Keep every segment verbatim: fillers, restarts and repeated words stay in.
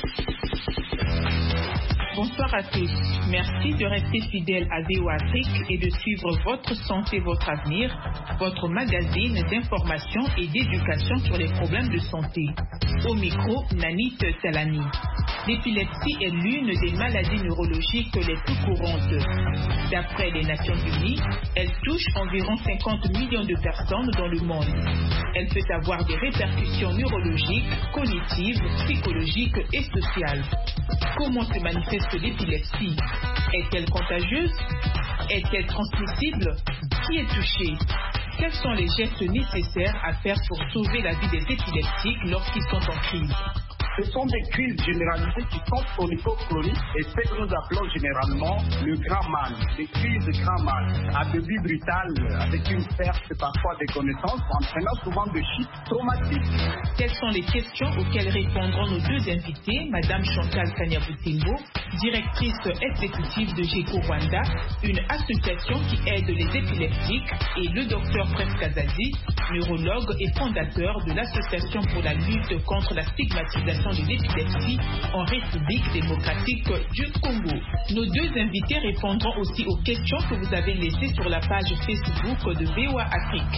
Bonsoir à tous. Merci de rester fidèles à V O A Afrique et de suivre Votre Santé, Votre Avenir, votre magazine d'information et d'éducation sur les problèmes de santé. Au micro, Nanit Salani. L'épilepsie est l'une des maladies neurologiques les plus courantes. D'après les Nations Unies, elle touche environ cinquante millions de personnes dans le monde. Elle peut avoir des répercussions neurologiques, cognitives, psychologiques et sociales. Comment se manifeste l'épilepsie? Est-elle contagieuse? Est-elle transmissible? Qui est touché? Quels sont les gestes nécessaires à faire pour sauver la vie des épileptiques lorsqu'ils sont en crise? Ce sont des crises généralisées qui sont chronico-chroniques et ce que nous appelons généralement le grand mal, les crises de grand mal, à début brutal, avec une perte parfois des connaissances, entraînant souvent de chutes traumatiques. Quelles sont les questions auxquelles répondront nos deux invités, Madame Chantal Kanyabutimbo, directrice exécutive de GECO Rwanda, une association qui aide les épileptiques, et le docteur Prince Kazadi, neurologue et fondateur de l'association pour la lutte contre la stigmatisation de l'épilepsie en République démocratique du Congo. Nos deux invités répondront aussi aux questions que vous avez laissées sur la page Facebook de V O A Afrique.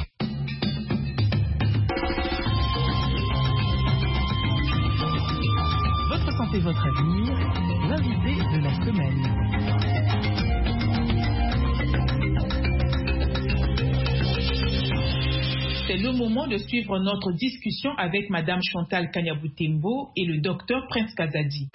Votre santé, votre avenir, l'invité de la semaine. C'est le moment de suivre notre discussion avec Madame Chantal Kanyabutimbo et le docteur Prince Kazadi.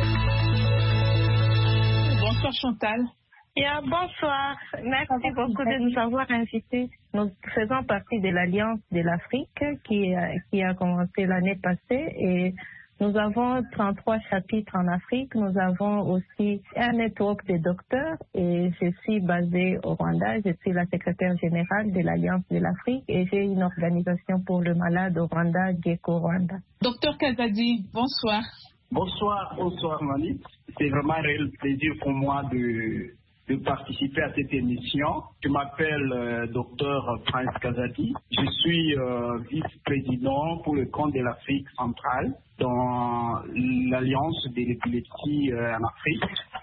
Bonsoir Chantal. Yeah, bonsoir. Merci beaucoup de nous avoir invités. Nous faisons partie de l'Alliance de l'Afrique qui, qui a commencé l'année passée et nous avons trente-trois chapitres en Afrique. Nous avons aussi un network de docteurs et je suis basée au Rwanda. Je suis la secrétaire générale de l'Alliance de l'Afrique et j'ai une organisation pour le malade au Rwanda, GECO Rwanda. Docteur Kazadi, bonsoir. Bonsoir, bonsoir Mani. C'est vraiment un réel plaisir pour moi de, de participer à cette émission. Je m'appelle euh, docteur Prince Kazadi. Je suis euh, vice-président pour le compte de l'Afrique centrale dans l'Alliance de l'épilepsie euh, en Afrique.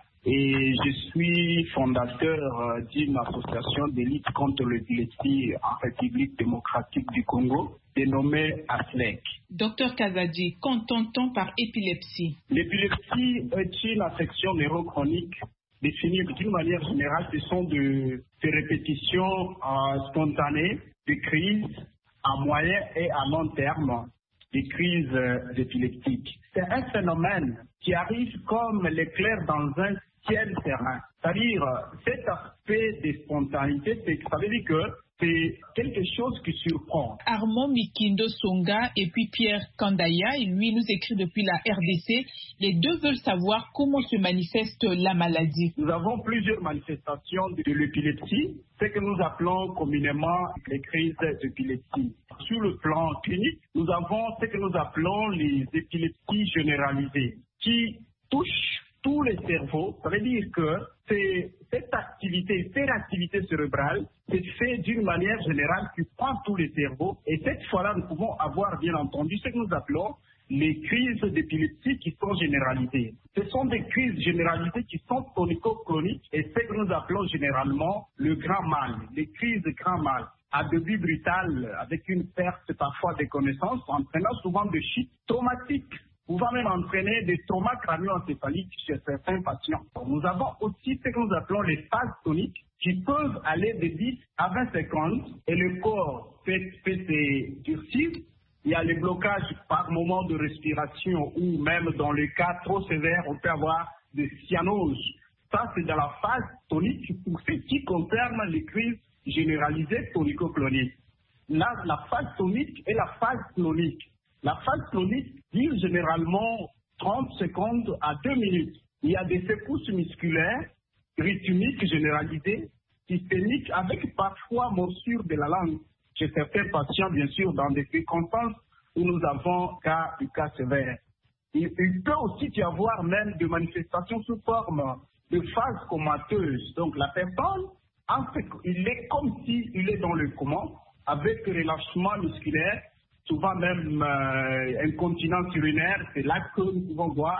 Et je suis fondateur euh, d'une association de lutte contre l'épilepsie en République démocratique du Congo, dénommée A S L E C. Docteur Kazadi, qu'entend-on par épilepsie? L'épilepsie est une affection neurochronique définie d'une manière générale. Ce sont de, des répétitions euh, spontanées de crises à moyen et à long terme, des crises euh, épileptiques. C'est un phénomène qui arrive comme l'éclair dans un ciel serein. C'est-à-dire, cet aspect de spontanéité, ça veut dire que c'est quelque chose qui surprend. Armand Mikindo Songa et puis Pierre Kandaya, lui nous écrit depuis la R D C. Les deux veulent savoir comment se manifeste la maladie. Nous avons plusieurs manifestations de l'épilepsie, ce que nous appelons communément les crises d'épilepsie. Sur le plan clinique, nous avons ce que nous appelons les épilepsies généralisées, qui touchent tous les cerveaux. Ça veut dire que c'est cette activité, cette activité cérébrale, c'est fait d'une manière générale qui prend tous les cerveaux. Et cette fois-là, nous pouvons avoir, bien entendu, ce que nous appelons les crises d'épilepsie qui sont généralisées. Ce sont des crises généralisées qui sont chronico-chroniques et ce que nous appelons généralement le grand mal, les crises de grand mal, à début brutal, avec une perte parfois des connaissances, entraînant souvent de chutes traumatiques, pouvant même entraîner des traumas crânio-encéphaliques chez certains patients. Nous avons aussi ce que nous appelons les phases toniques qui peuvent aller de dix à vingt secondes et le corps fait, fait se durcir. Il y a les blocages par moment de respiration ou même dans le cas trop sévère, on peut avoir des cyanoses. Ça, c'est dans la phase tonique pour ce qui concerne les crises généralisées tonico-cloniques. Là, la phase tonique et la phase clonique. La phase clonique dure généralement trente secondes à deux minutes. Il y a des secousses musculaires, rythmiques généralisées, systémiques, avec parfois morsure de la langue chez certains patients, bien sûr, dans des circonstances où nous avons cas, du cas sévère. Il, il peut aussi y avoir même des manifestations sous forme de phase comateuse. Donc la personne, en fait, il est comme s'il est dans le coma, avec relâchement musculaire, souvent même euh, incontinence urinaire. C'est là que nous pouvons voir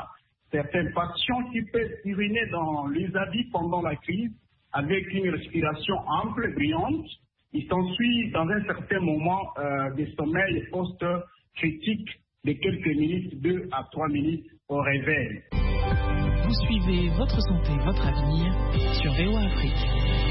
certains patients qui peuvent uriner dans les habits pendant la crise avec une respiration ample, brillante. Il s'ensuit dans un certain moment euh, des sommeils post-critiques de quelques minutes, deux à trois minutes au réveil. Vous suivez Votre Santé, Votre Avenir sur V O A Afrique.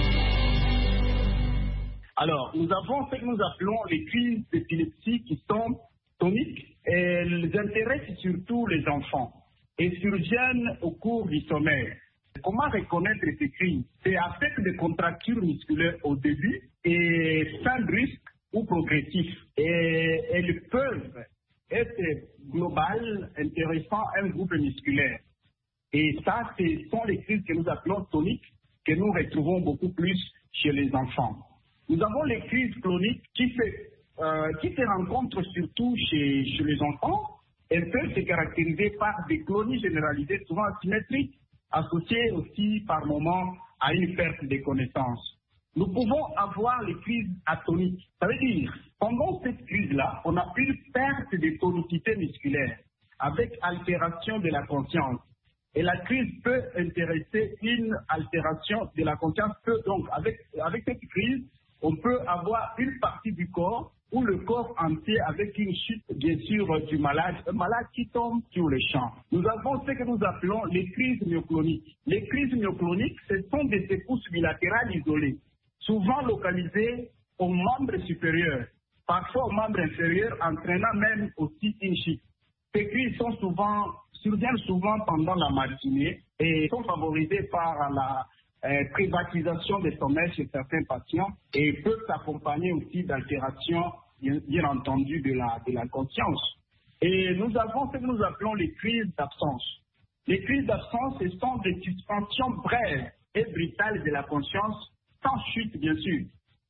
Alors, nous avons ce que nous appelons les crises d'épilepsie qui sont toniques et elles intéressent surtout les enfants et surviennent au cours du sommeil. Comment reconnaître ces crises? C'est avec des contractures musculaires au début et sans brusque ou progressif. Et elles peuvent être globales, intéressant un groupe musculaire. Et ça, ce sont les crises que nous appelons toniques, que nous retrouvons beaucoup plus chez les enfants. Nous avons les crises cloniques qui se, euh, qui se rencontrent surtout chez, chez les enfants. Elles peuvent se caractériser par des clonies généralisées, souvent asymétriques, associées aussi par moments à une perte de connaissance. Nous pouvons avoir les crises atoniques. Ça veut dire, pendant cette crise-là, on a une perte de tonicité musculaire avec altération de la conscience. Et la crise peut intéresser une altération de la conscience. Donc, avec, avec cette crise, on peut avoir une partie du corps ou le corps entier avec une chute, bien sûr, du malade, un malade qui tombe sur le champ. Nous avons ce que nous appelons les crises myocloniques. Les crises myocloniques, ce sont des secousses bilatérales isolées, souvent localisées aux membres supérieurs, parfois aux membres inférieurs, entraînant même aussi une chute. Ces crises sont souvent, surviennent souvent pendant la matinée et sont favorisées par la euh, privatisation des sommeils chez certains patients et peuvent s'accompagner aussi d'altérations, bien, bien entendu, de la, de la conscience. Et nous avons ce que nous appelons les crises d'absence. Les crises d'absence, ce sont des suspensions brèves et brutales de la conscience, sans chute, bien sûr.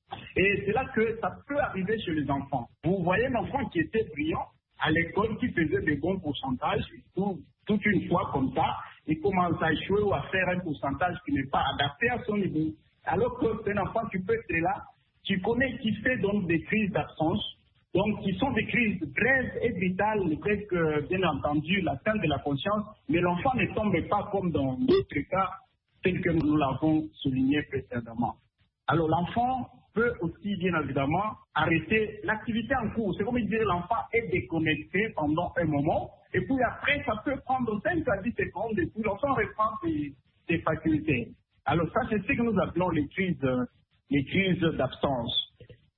Et c'est là que ça peut arriver chez les enfants. Vous voyez un enfant qui était brillant à l'école, qui faisait de bons pourcentages, tout, toute une fois comme ça, il commence à échouer ou à faire un pourcentage qui n'est pas adapté à son niveau. Alors que c'est un enfant qui peut être là, qui connaît, qui fait donc des crises d'absence, donc qui sont des crises brèves et brutales, presque bien entendu l'atteinte de la conscience, mais l'enfant ne tombe pas comme dans d'autres cas, tels que nous l'avons souligné précédemment. Alors l'enfant peut aussi, bien évidemment, arrêter l'activité en cours. C'est comme dire l'enfant est déconnecté pendant un moment, et puis après, ça peut prendre cinq à dix secondes, et puis l'enfant reprend ses, ses facultés. Alors ça, c'est ce que nous appelons les crises, les crises d'absence.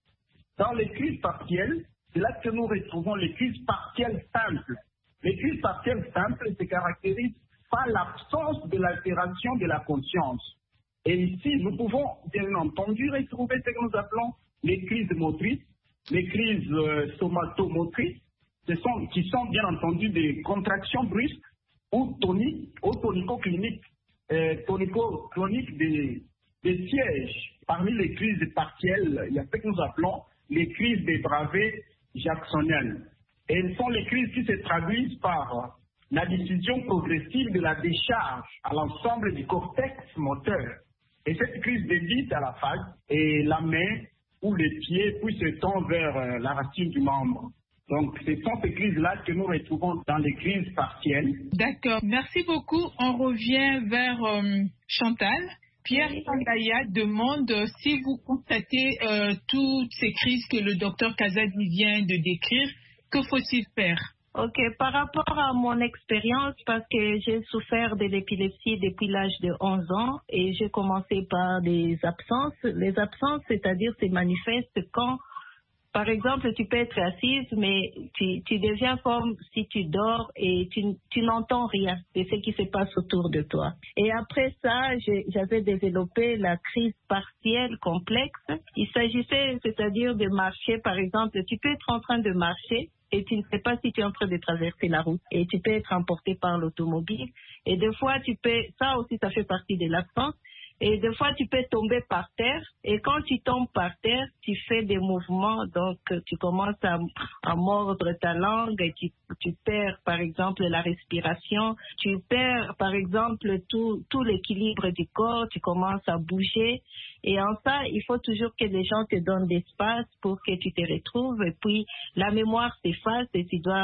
Dans les crises partielles, c'est là que nous retrouvons les crises partielles simples. Les crises partielles simples se caractérisent par l'absence de l'altération de la conscience. Et ici, nous pouvons bien entendu retrouver ce que nous appelons les crises motrices, les crises euh, somatomotrices, ce sont, qui sont bien entendu des contractions brusques ou toniques, ou tonico-cliniques, euh, tonico-cloniques des, des sièges. Parmi les crises partielles, il y a ce que nous appelons les crises des bravées jacksoniennes. Et elles sont les crises qui se traduisent par la diffusion progressive de la décharge à l'ensemble du cortex moteur. Et cette crise débite à la face et la main ou les pieds puis se tend vers euh, la racine du membre. Donc, ce sont ces crises-là que nous retrouvons dans les crises partielles. D'accord. Merci beaucoup. On revient vers euh, Chantal. Pierre Sangaya demande euh, si vous constatez euh, toutes ces crises que le docteur Kazadi vient de décrire, que faut-il faire? Ok, par rapport à mon expérience, parce que j'ai souffert de l'épilepsie depuis l'âge de onze ans et j'ai commencé par des absences. Les absences, c'est-à-dire, c'est manifeste quand, par exemple, tu peux être assise, mais tu, tu deviens comme si tu dors et tu, tu n'entends rien de ce qui se passe autour de toi. Et après ça, j'avais développé la crise partielle complexe. Il s'agissait, c'est-à-dire de marcher, par exemple, tu peux être en train de marcher et tu ne sais pas si tu es en train de traverser la route et tu peux être emporté par l'automobile. Et des fois, tu peux, ça aussi, ça fait partie de l'absence. Et des fois, tu peux tomber par terre. Et quand tu tombes par terre, tu fais des mouvements. Donc, tu commences à, à mordre ta langue. Et tu, tu perds, par exemple, la respiration. Tu perds, par exemple, tout, tout l'équilibre du corps. Tu commences à bouger. Et en ça, il faut toujours que les gens te donnent d'espace pour que tu te retrouves. Et puis, la mémoire s'efface et tu dois te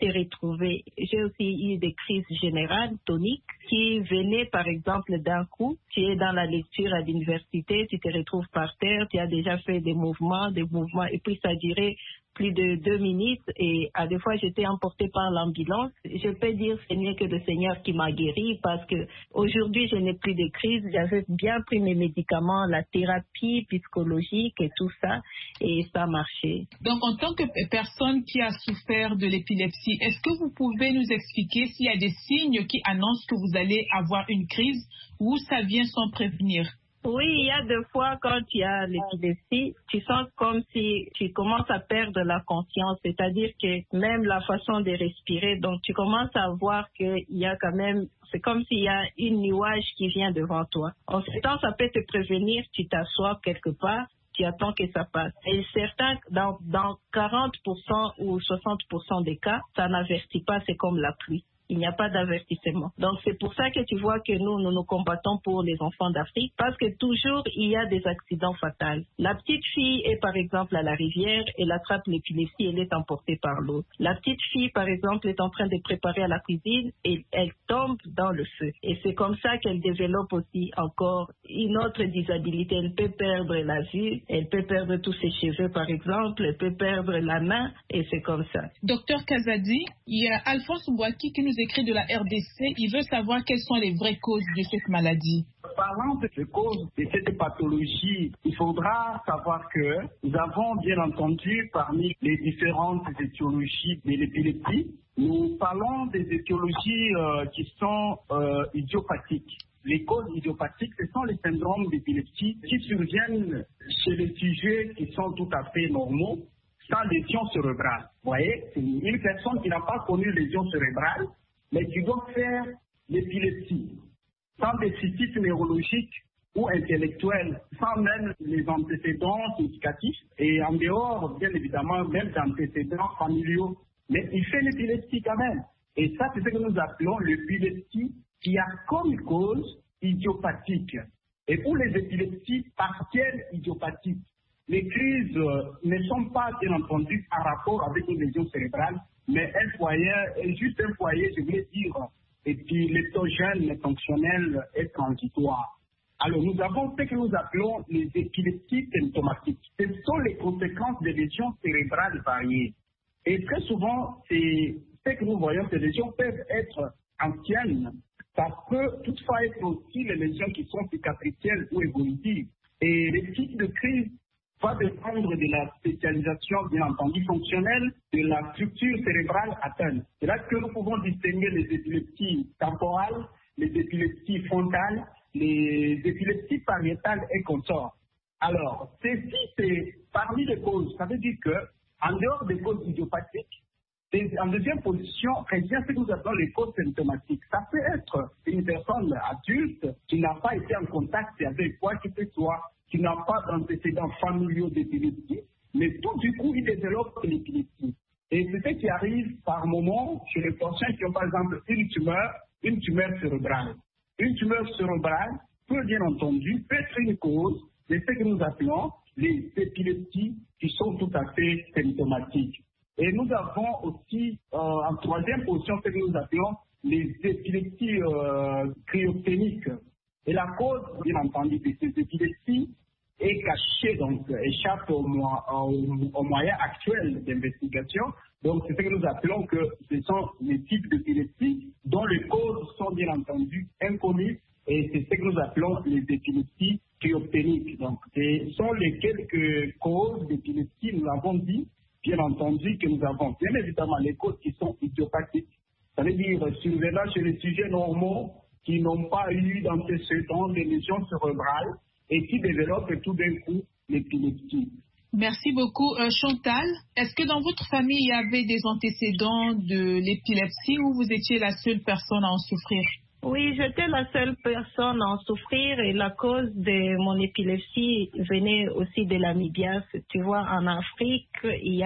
été retrouvée. J'ai aussi eu des crises générales, toniques, qui venaient par exemple d'un coup. Tu es dans la lecture à l'université, tu te retrouves par terre, tu as déjà fait des mouvements, des mouvements, et puis ça durait plus de deux minutes et à des fois j'étais emportée par l'ambulance. Je peux dire c'est mieux que le Seigneur qui m'a guéri parce que aujourd'hui je n'ai plus de crise. J'avais bien pris mes médicaments, la thérapie psychologique et tout ça et ça a marché. Donc en tant que personne qui a souffert de l'épilepsie, est-ce que vous pouvez nous expliquer s'il y a des signes qui annoncent que vous allez avoir une crise ou ça vient sans prévenir? Oui, il y a des fois quand tu as l'épilepsie, tu sens comme si tu commences à perdre la conscience, c'est-à-dire que même la façon de respirer, donc tu commences à voir qu'il y a quand même, c'est comme s'il y a une nuage qui vient devant toi. En ce temps, ça peut te prévenir, tu t'assois quelque part, tu attends que ça passe. Et certains, dans, dans quarante pour cent ou soixante pour cent des cas, ça n'avertit pas, c'est comme la pluie. Il n'y a pas d'avertissement. Donc, c'est pour ça que tu vois que nous, nous nous combattons pour les enfants d'Afrique, parce que toujours, il y a des accidents fatals. La petite fille est, par exemple, à la rivière, elle attrape l'épilepsie, elle est emportée par l'eau. La petite fille, par exemple, est en train de préparer à la cuisine et elle tombe dans le feu. Et c'est comme ça qu'elle développe aussi encore une autre disabilité. Elle peut perdre la vue, elle peut perdre tous ses cheveux, par exemple, elle peut perdre la main, et c'est comme ça. Docteur Kazadi, il y a Alphonse Mbouaki qui nous écrit de la R D C, il veut savoir quelles sont les vraies causes de cette maladie. Parlant de ces causes de cette pathologie, il faudra savoir que nous avons bien entendu parmi les différentes étiologies de l'épilepsie, nous parlons des étiologies euh, qui sont euh, idiopathiques. Les causes idiopathiques, ce sont les syndromes d'épilepsie qui surviennent chez les sujets qui sont tout à fait normaux, sans lésion cérébrale. Vous voyez, c'est une personne qui n'a pas connu lésion cérébrale, mais qui doit faire l'épilepsie, sans déficit neurologique ou intellectuel, sans même les antécédents éducatifs, et en dehors, bien évidemment, même d'antécédents familiaux. Mais il fait l'épilepsie quand même. Et ça, c'est ce que nous appelons l'épilepsie qui a comme cause idiopathique. Et pour les épilepsies partielles idiopathiques, les crises euh, ne sont pas, bien entendu, en rapport avec une lésion cérébrale, mais un foyer, juste un foyer, je voulais dire, épileptogène fonctionnel et transitoire. Alors, nous avons ce que nous appelons les épilepsies symptomatiques. Ce sont les conséquences des lésions cérébrales variées. Et très souvent, c'est ce que nous voyons, ces lésions peuvent être anciennes. Ça peut toutefois être aussi les lésions qui sont cicatricielles ou évolutives. Et les types de crise va dépendre de la spécialisation, bien entendu, fonctionnelle de la structure cérébrale atteinte. C'est là que nous pouvons distinguer les épilepsies temporales, les épilepsies frontales, les épilepsies pariétales et consorts. Alors, ceci, c'est parmi les causes. Ça veut dire que, en dehors des causes idiopathiques, en deuxième position, il y a ce que nous appelons les causes symptomatiques. Ça peut être une personne adulte qui n'a pas été en contact avec quoi que ce soit, qui n'a pas d'antécédents familiaux d'épilepsie, mais tout du coup, il développe l'épilepsie. Et c'est ce qui arrive par moment chez les patients qui ont par exemple une tumeur, une tumeur cérébrale. Une tumeur cérébrale peut bien entendu être une cause de ce que nous appelons les épilepsies qui sont tout à fait symptomatiques. Et nous avons aussi euh, en troisième position ce que nous appelons les épilepsies euh, cryogéniques. Et la cause, bien entendu, de ces épilepsies est cachée, donc échappe aux au, au moyens actuels d'investigation. Donc, c'est ce que nous appelons que ce sont les types d'épilepsie dont les causes sont bien entendu inconnues, et c'est ce que nous appelons les épilepsies cryogéniques. Donc, ce sont les quelques causes d'épilepsie, nous l'avons dit, bien entendu, que nous avons. Bien évidemment, les causes qui sont idiopathiques, ça veut dire survenant chez les sujets normaux qui n'ont pas eu d'antécédents de lésions cérébrales et qui développent tout d'un coup l'épilepsie. Merci beaucoup. Euh, Chantal, est-ce que dans votre famille, il y avait des antécédents de l'épilepsie ou vous étiez la seule personne à en souffrir? Oui, j'étais la seule personne à en souffrir et la cause de mon épilepsie venait aussi de l'amibiase. Tu vois, en Afrique, il y a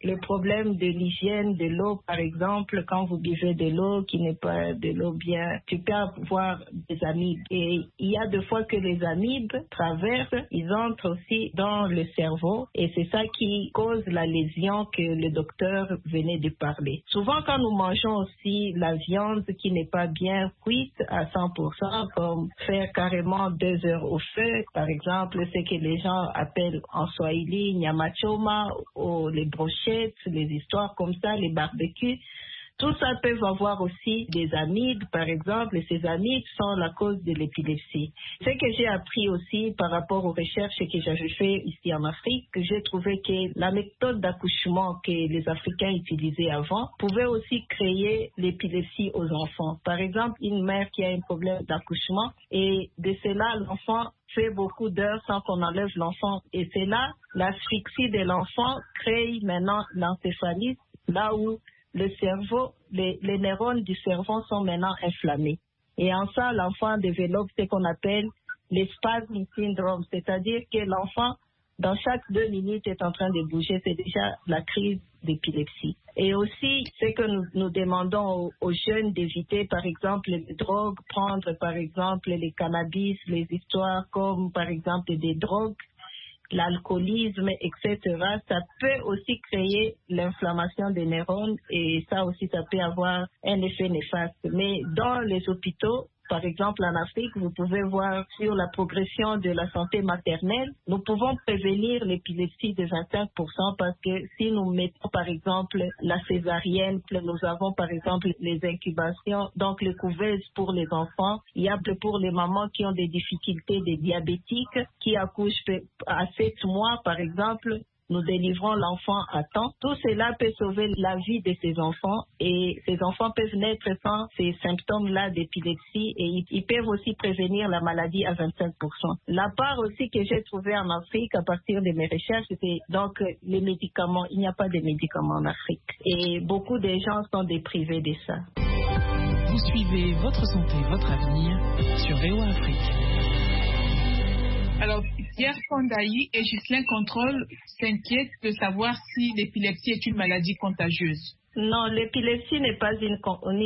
le problème de l'hygiène de l'eau, par exemple, quand vous buvez de l'eau qui n'est pas de l'eau bien, tu peux avoir des amibes. Et il y a des fois que les amibes traversent, ils entrent aussi dans le cerveau et c'est ça qui cause la lésion que le docteur venait de parler. Souvent, quand nous mangeons aussi la viande qui n'est pas bien cuite à cent pour cent, comme faire carrément deux heures au feu, par exemple, ce que les gens appellent en swahili nyama choma, ou les brochettes, les histoires comme ça, les barbecues. Tout ça peut avoir aussi des amibes, par exemple, et ces amibes sont la cause de l'épilepsie. Ce que j'ai appris aussi par rapport aux recherches que j'avais fait ici en Afrique, j'ai trouvé que la méthode d'accouchement que les Africains utilisaient avant pouvait aussi créer l'épilepsie aux enfants. Par exemple, une mère qui a un problème d'accouchement et de cela, l'enfant fait beaucoup d'heures sans qu'on enlève l'enfant. Et c'est là, l'asphyxie de l'enfant crée maintenant l'encéphalite, là où le cerveau, les, les neurones du cerveau sont maintenant inflammés. Et en ça, l'enfant développe ce qu'on appelle les spasm syndrome, c'est-à-dire que l'enfant, dans chaque deux minutes, est en train de bouger. C'est déjà la crise d'épilepsie. Et aussi, ce que nous, nous demandons aux, aux jeunes d'éviter, par exemple, les drogues, prendre par exemple les cannabis, les histoires comme par exemple des drogues, l'alcoolisme, et cetera, ça peut aussi créer l'inflammation des neurones et ça aussi, ça peut avoir un effet néfaste. Mais dans les hôpitaux, par exemple en Afrique, vous pouvez voir sur la progression de la santé maternelle, nous pouvons prévenir l'épilepsie de vingt-cinq pour cent parce que si nous mettons par exemple la césarienne, nous avons par exemple les incubations, donc les couveuses pour les enfants, il y a pour les mamans qui ont des difficultés, des diabétiques, qui accouchent à sept mois par exemple, nous délivrons l'enfant à temps. Tout cela peut sauver la vie de ces enfants et ces enfants peuvent naître sans ces symptômes-là d'épilepsie et ils, ils peuvent aussi prévenir la maladie à vingt-cinq pour cent. La part aussi que j'ai trouvée en Afrique à partir de mes recherches, c'est donc les médicaments. Il n'y a pas de médicaments en Afrique et beaucoup de gens sont déprivés de ça. Vous suivez Votre Santé, Votre Avenir sur V O A Afrique. Alors, Pierre Fondaï et Ghislain Contrôle s'inquiètent de savoir si l'épilepsie est une maladie contagieuse. Non, l'épilepsie n'est pas une,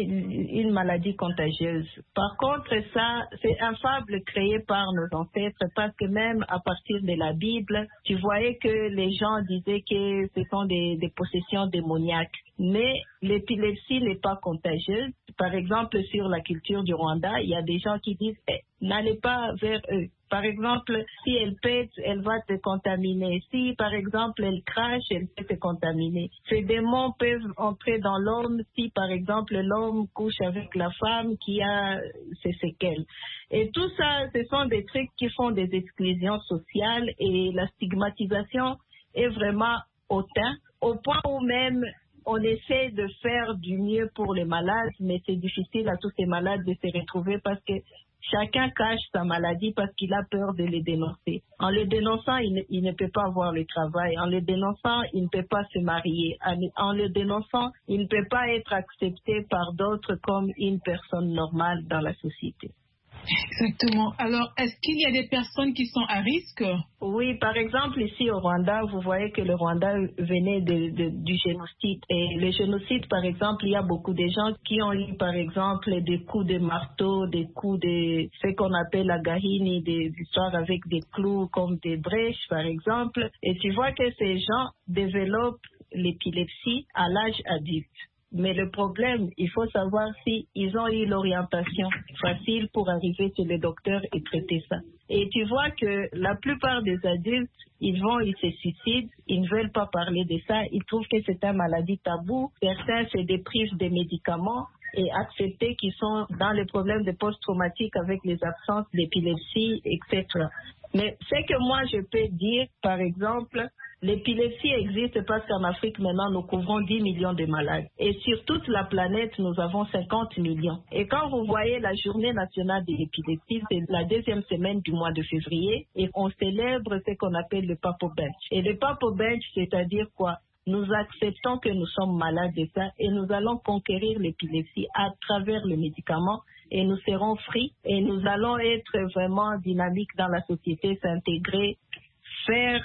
une maladie contagieuse. Par contre, ça, c'est un fable créé par nos ancêtres parce que même à partir de la Bible, tu voyais que les gens disaient que ce sont des, des possessions démoniaques. Mais l'épilepsie n'est pas contagieuse. Par exemple, sur la culture du Rwanda, il y a des gens qui disent eh, n'allez pas vers eux. Par exemple, si elle pète, elle va te contaminer. Si, par exemple, elle crache, elle peut te contaminer. Ces démons peuvent entrer dans l'homme si, par exemple, l'homme couche avec la femme qui a ses séquelles. Et tout ça, ce sont des trucs qui font des exclusions sociales et la stigmatisation est vraiment hautain, au point où même on essaie de faire du mieux pour les malades, mais c'est difficile à tous ces malades de se retrouver parce que chacun cache sa maladie parce qu'il a peur de les dénoncer. En le dénonçant, il ne, il ne peut pas avoir le travail. En le dénonçant, il ne peut pas se marier. En, en le dénonçant, il ne peut pas être accepté par d'autres comme une personne normale dans la société. Exactement. Alors, est-ce qu'il y a des personnes qui sont à risque? Oui, par exemple, ici au Rwanda, vous voyez que le Rwanda venait de, de, du génocide. Et le génocide, par exemple, il y a beaucoup de gens qui ont eu, par exemple, des coups de marteau, des coups de ce qu'on appelle la gahini, des histoires avec des clous comme des brèches, par exemple. Et tu vois que ces gens développent l'épilepsie à l'âge adulte. Mais le problème, il faut savoir si ils ont eu l'orientation facile pour arriver chez le docteur et traiter ça. Et tu vois que la plupart des adultes, ils vont, ils se suicident, ils ne veulent pas parler de ça, ils trouvent que c'est une maladie taboue. Certains se déprivent des médicaments et accepter qu'ils sont dans les problèmes de post-traumatique avec les absences d'épilepsie, et cetera. Mais ce que moi je peux dire, par exemple, l'épilepsie existe parce qu'en Afrique, maintenant, nous couvrons dix millions de malades. Et sur toute la planète, nous avons cinquante millions. Et quand vous voyez la journée nationale de l'épilepsie, c'est la deuxième semaine du mois de février, et on célèbre ce qu'on appelle le Papo Bench. Et le Papo Bench, c'est-à-dire quoi? Nous acceptons que nous sommes malades de ça et nous allons conquérir l'épilepsie à travers le médicament et nous serons free et nous allons être vraiment dynamiques dans la société, s'intégrer, faire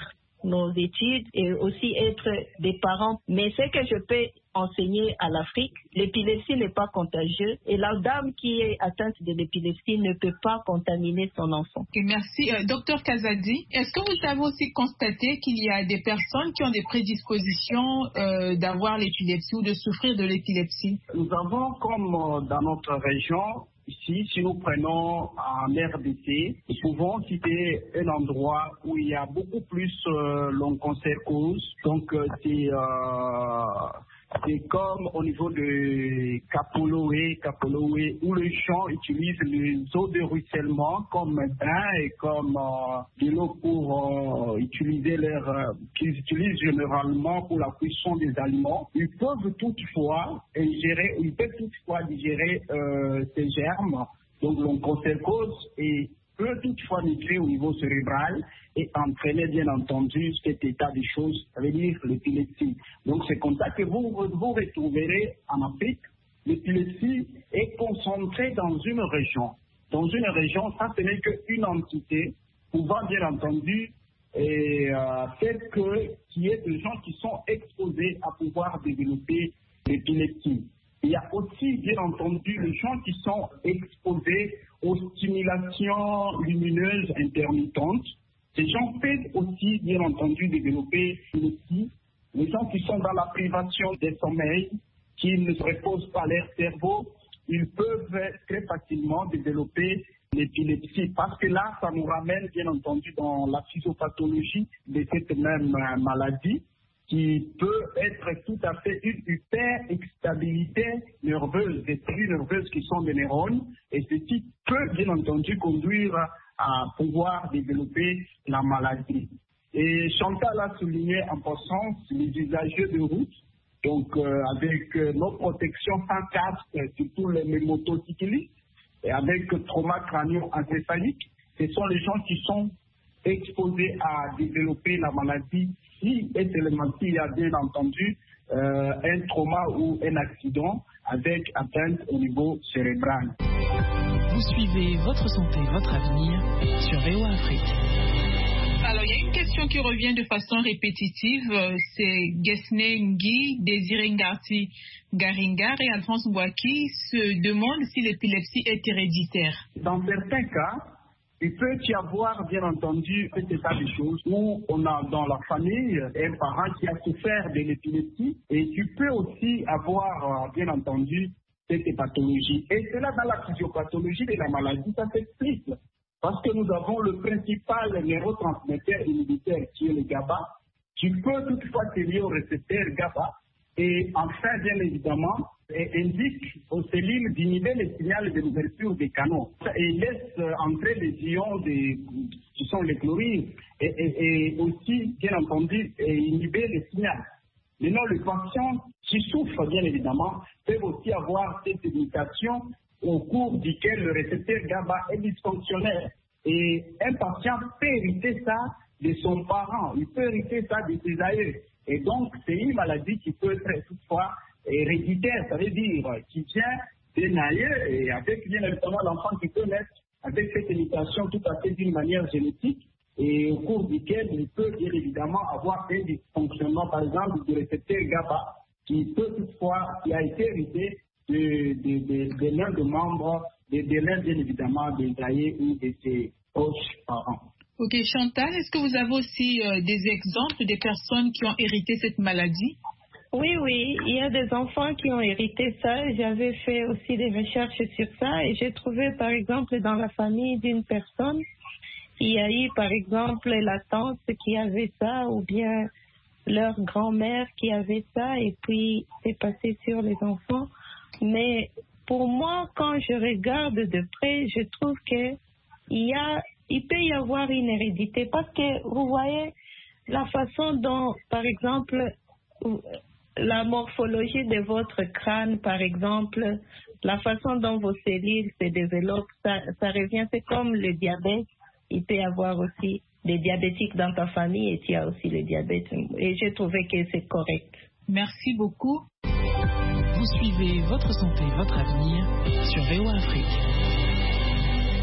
nos études et aussi être des parents. Mais ce que je peux enseigner à l'Afrique, l'épilepsie n'est pas contagieuse et la dame qui est atteinte de l'épilepsie ne peut pas contaminer son enfant. Okay, merci. Euh, Docteur Kazadi, est-ce que vous avez aussi constaté qu'il y a des personnes qui ont des prédispositions euh, d'avoir l'épilepsie ou de souffrir de l'épilepsie? Nous avons, comme euh, dans notre région, ici, si nous prenons en R D C, nous pouvons citer un endroit où il y a beaucoup plus euh, l'onchocercose. Donc, euh, c'est... Euh, C'est comme au niveau de Kapoloé, Kapoloé, où les gens utilisent les eaux de ruissellement comme un bain et comme euh, de l'eau pour euh, utiliser leur, euh, qu'ils utilisent généralement pour la cuisson des aliments. Ils peuvent toutefois ingérer, ils peuvent toutefois digérer euh, ces germes, donc l'onchocercose, et peut toutefois migrer au niveau cérébral et entraîner bien entendu cet état de choses, ça veut dire l'épilepsie. Donc c'est comme ça que vous vous retrouverez en Afrique. L'épilepsie est concentrée dans une région. Dans une région, ça ce n'est qu'une entité pouvant bien entendu et, euh, faire que qu'il y ait des gens qui sont exposés à pouvoir développer l'épilepsie. Il y a aussi, bien entendu, les gens qui sont exposés aux stimulations lumineuses intermittentes. Ces gens peuvent aussi, bien entendu, développer l'épilepsie. Les gens qui sont dans la privation des sommeils, qui ne se reposent pas leur cerveau, ils peuvent très facilement développer l'épilepsie. Parce que là, ça nous ramène, bien entendu, dans la physiopathologie de cette même maladie, qui peut être tout à fait une hyper-excitabilité nerveuse, des cellules nerveuses qui sont des neurones, et ceci peut bien entendu conduire à pouvoir développer la maladie. Et Chantal a souligné en passant les usagers de route, donc euh, avec euh, nos protections sans casque, surtout les motocyclistes, et avec trauma crânio-encéphalique, ce sont les gens qui sont exposés à développer la maladie si et seulement s'il y a bien entendu euh, un trauma ou un accident avec atteinte au niveau cérébral. Vous suivez Votre Santé, Votre Avenir sur V O A Afrique. Alors, il y a une question qui revient de façon répétitive. C'est Gesne Ngui, Désiré Ngarti Garingar et Alphonse Bouaki se demandent si l'épilepsie est héréditaire. Dans certains cas, il peut y avoir, bien entendu, cet état de choses où on a dans la famille un parent qui a souffert de l'épilepsie et tu peux aussi avoir, bien entendu, cette pathologie. Et cela dans la physiopathologie de la maladie, ça s'explique. Parce que nous avons le principal neurotransmetteur inhibiteur qui est le GABA, qui peut toutefois se lier au récepteur GABA et enfin, bien évidemment, indique aux cellules d'inhiber les signaux de l'ouverture des canaux et laisse entrer les ions des, qui sont les chlorines et, et, et aussi, bien entendu, inhiber les signaux. Maintenant, les patients qui souffrent, bien évidemment, peuvent aussi avoir cette limitation au cours duquel le récepteur GABA est dysfonctionnel. Et un patient peut hériter ça de son parent, il peut hériter ça de ses aïeux. Et donc, c'est une maladie qui peut être toutefois héréditaire, ça veut dire qui vient d'un aïeux et avec bien évidemment l'enfant qui peut naître avec cette limitation tout à fait d'une manière génétique et au cours duquel il peut bien évidemment avoir un dysfonctionnement, par exemple, du récepteur GABA qui peut toutefois, qui a été hérité de, de, de, de l'un des membres, de, de l'un bien évidemment des aïeux ou de ses proches parents. Ok, Chantal, est-ce que vous avez aussi euh, des exemples des personnes qui ont hérité cette maladie? Oui, oui, il y a des enfants qui ont hérité ça. J'avais fait aussi des recherches sur ça et j'ai trouvé, par exemple, dans la famille d'une personne, il y a eu, par exemple, la tante qui avait ça ou bien leur grand-mère qui avait ça et puis c'est passé sur les enfants. Mais pour moi, quand je regarde de près, je trouve que il y a, il peut y avoir une hérédité parce que vous voyez la façon dont, par exemple, la morphologie de votre crâne, par exemple, la façon dont vos cellules se développent, ça, ça revient, c'est comme le diabète. Il peut y avoir aussi des diabétiques dans ta famille et tu as aussi le diabète. Et j'ai trouvé que c'est correct. Merci beaucoup. Vous suivez Votre Santé, Votre Avenir sur V O A Afrique. Nous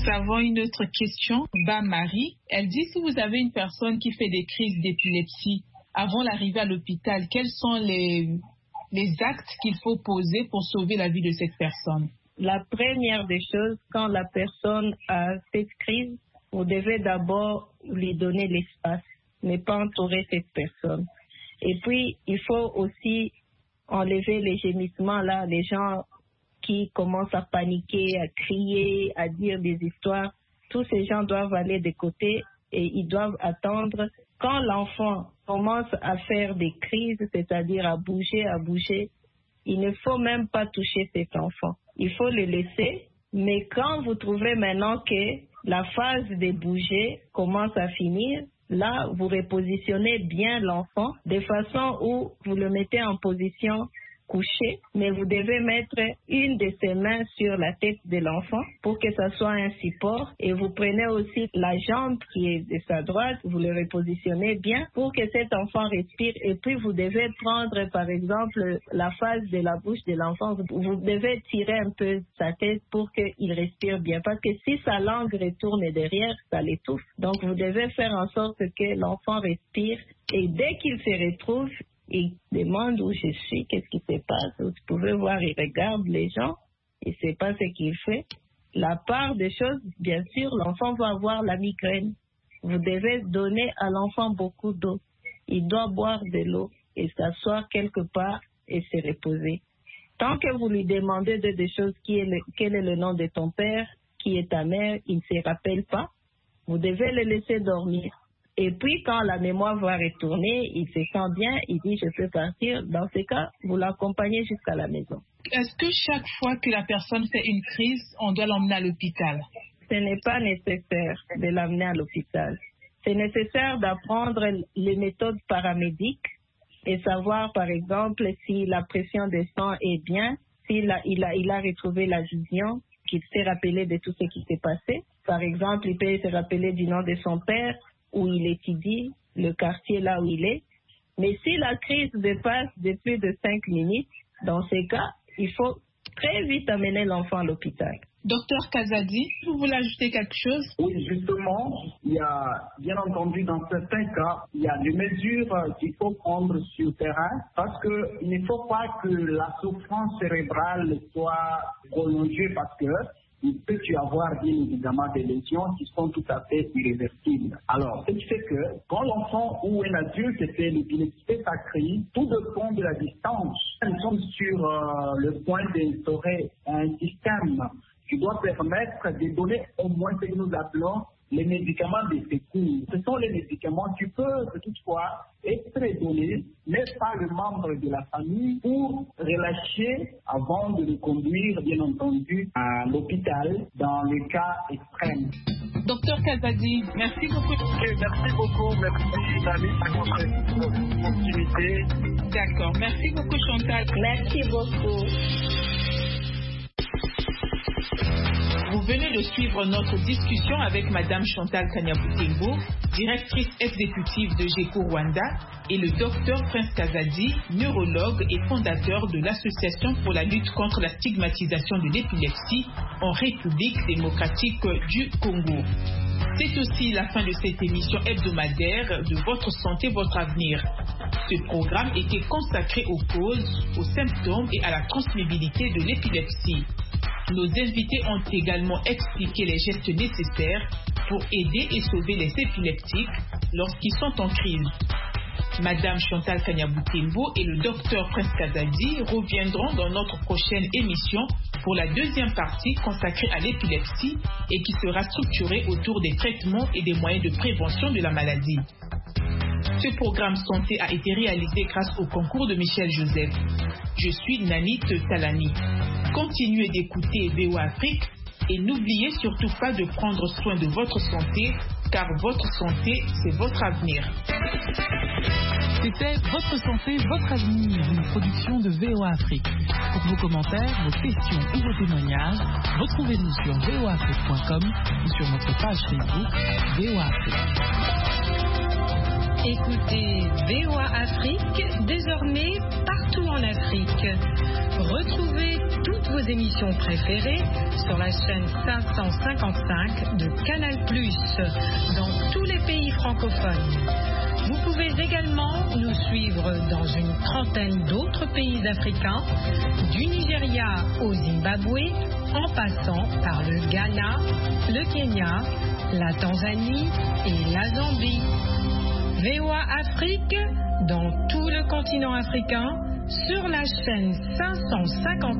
Nous avons une autre question. Bah Marie, elle dit si vous avez une personne qui fait des crises d'épilepsie, avant l'arrivée à l'hôpital, quels sont les, les actes qu'il faut poser pour sauver la vie de cette personne? La première des choses, quand la personne a cette crise, vous devez d'abord lui donner l'espace, ne pas entourer cette personne. Et puis, il faut aussi enlever les gémissements là, les gens qui commencent à paniquer, à crier, à dire des histoires. Tous ces gens doivent aller de côté et ils doivent attendre. Quand l'enfant commence à faire des crises, c'est-à-dire à bouger, à bouger, il ne faut même pas toucher cet enfant. Il faut le laisser. Mais quand vous trouvez maintenant que la phase de bouger commence à finir, là, vous repositionnez bien l'enfant de façon où vous le mettez en position couché, mais vous devez mettre une de ses mains sur la tête de l'enfant pour que ça soit un support, et vous prenez aussi la jambe qui est de sa droite, vous le repositionnez bien pour que cet enfant respire, et puis vous devez prendre par exemple la face de la bouche de l'enfant, vous devez tirer un peu sa tête pour qu'il respire bien, parce que si sa langue retourne derrière, ça l'étouffe. Donc vous devez faire en sorte que l'enfant respire, et dès qu'il se retrouve, il demande où je suis, qu'est-ce qui se passe. Vous pouvez voir, il regarde les gens, il ne sait pas ce qu'il fait. La part des choses, bien sûr, l'enfant va avoir la migraine. Vous devez donner à l'enfant beaucoup d'eau. Il doit boire de l'eau et s'asseoir quelque part et se reposer. Tant que vous lui demandez de des choses, qui est le, quel est le nom de ton père, qui est ta mère, il ne se rappelle pas, vous devez le laisser dormir. Et puis, quand la mémoire va retourner, il se sent bien, il dit « je peux partir ». Dans ce cas, vous l'accompagnez jusqu'à la maison. Est-ce que chaque fois que la personne fait une crise, on doit l'emmener à l'hôpital? Ce n'est pas nécessaire de l'amener à l'hôpital. C'est nécessaire d'apprendre les méthodes paramédiques et savoir, par exemple, si la pression de sang est bien, s'il a, il a, il a retrouvé la vision, qu'il s'est rappelé de tout ce qui s'est passé. Par exemple, il peut se rappeler du nom de son père, où il étudie, le quartier là où il est. Mais si la crise dépasse de plus de cinq minutes, dans ces cas, il faut très vite amener l'enfant à l'hôpital. Docteur Kazadi, vous voulez ajouter quelque chose? Oui, justement, il y a, bien entendu, dans certains cas, il y a des mesures qu'il faut prendre sur le terrain, parce qu'il ne faut pas que la souffrance cérébrale soit prolongée, parce que il peut y avoir bien évidemment des lésions qui sont tout à fait irréversibles. Alors, ce qui fait que quand l'enfant ou un adulte fait l'épilepsie, fait sa crise, tout dépend de la distance. Nous sommes sur euh, le point d'instaurer un système qui doit permettre de donner au moins ce que nous appelons les médicaments de secours. Ce sont les médicaments qui peuvent toutefois être donnés, mais par le membre de la famille, pour relâcher avant de le conduire, bien entendu, à l'hôpital dans le cas extrême. Docteur Kazadi, merci beaucoup. Okay, merci beaucoup, merci Nani pour votre opportunité. D'accord, merci beaucoup Chantal. Merci beaucoup. Vous venez de suivre notre discussion avec Madame Chantal Kanyaboutembo, directrice exécutive de GECO Rwanda, et le docteur Prince Kazadi, neurologue et fondateur de l'Association pour la lutte contre la stigmatisation de l'épilepsie en République démocratique du Congo. C'est aussi la fin de cette émission hebdomadaire de Votre santé, votre avenir. Ce programme était consacré aux causes, aux symptômes et à la transmissibilité de l'épilepsie. Nos invités ont également expliqué les gestes nécessaires pour aider et sauver les épileptiques lorsqu'ils sont en crise. Madame Chantal Kanyaboutembo et le docteur Prince Kazadi reviendront dans notre prochaine émission pour la deuxième partie consacrée à l'épilepsie et qui sera structurée autour des traitements et des moyens de prévention de la maladie. Ce programme santé a été réalisé grâce au concours de Michel Joseph. Je suis Nanit Talani. Continuez d'écouter V O A Afrique et n'oubliez surtout pas de prendre soin de votre santé, car votre santé, c'est votre avenir. C'était Votre santé, votre avenir, une production de V O A Afrique. Pour vos commentaires, vos questions ou vos témoignages, retrouvez-nous sur v o afrique point com ou sur notre page Facebook V O A Afrique. Écoutez V O A Afrique désormais partout en Afrique. Retrouvez toutes vos émissions préférées sur la chaîne cinq cent cinquante-cinq de Canal plus, dans tous les pays francophones. Vous pouvez également nous suivre dans une trentaine d'autres pays africains, du Nigeria au Zimbabwe, en passant par le Ghana, le Kenya, la Tanzanie et la Zambie. V O A Afrique, dans tout le continent africain, sur la chaîne cinq cent cinquante.